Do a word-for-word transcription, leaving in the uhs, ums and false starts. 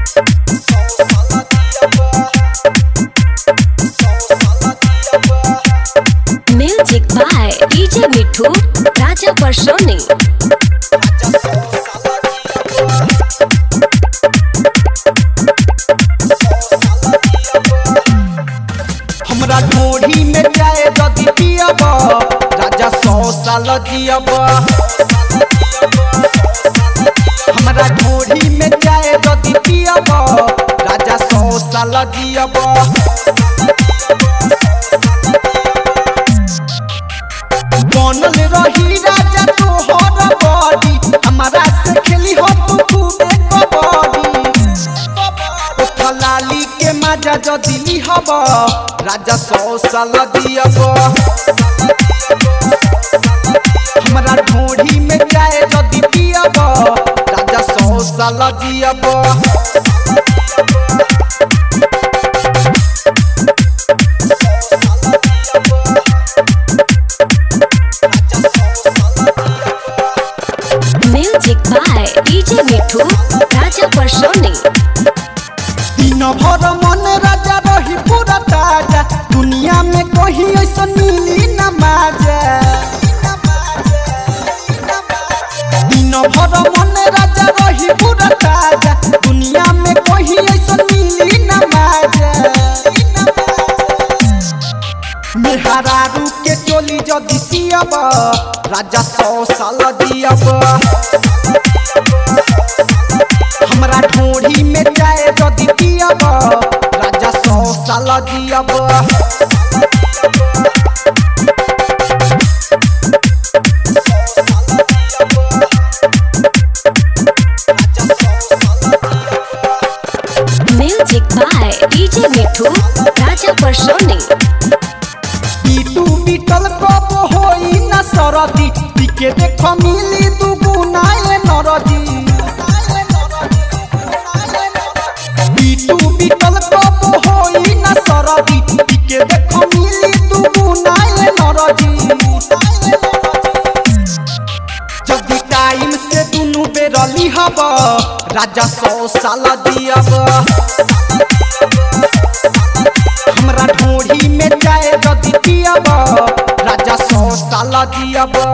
Music by DJ Mithu Raja Parsoni. हमरा ढोढ़ी में जाए जदी पियब राजा सौ साल जियब। हमरा ढोढ़ी में जाए जदी पियब राजा सौ साल जियब। बनल रही राजा तोहर बॉडी हमारा से खेली हो तू खूबे कबड्डी। लाली के मजा जदी हब राजा सौ साल जियब। हमरा ढोढ़ी में जाए जदी पियब राजा सौ साल जियब। Music by DJ Mithu Raja Parsoni. दिन भर मन राजा रही पूरा ताजा दुनिया में कहीं ऐसा मिली न मजा। दिन भर मन राजा रही पूरा ताजा दुनिया में कहीं ऐसा मिली न मजा। मेहरारू के चोली जदी सियब राजा सौ साल जियब। हमरा ढोढ़ी में जाए जदी पियब राजा सौ साल जियब। Music by DJ Mithu Raja Parsoni. बीटू बीटल कब होई न सरदी पीके देख मिली दू गुनाए नरदी। बीटू बीटल कब होई न सरदी पीके देख मिली दू गुनाए नरदी। जदी टाइम से दुनू बेरली हब राजा सौ साल जियब। हमरा ढोढ़ी में जाए जदी पियब राजा सौ साल जियब।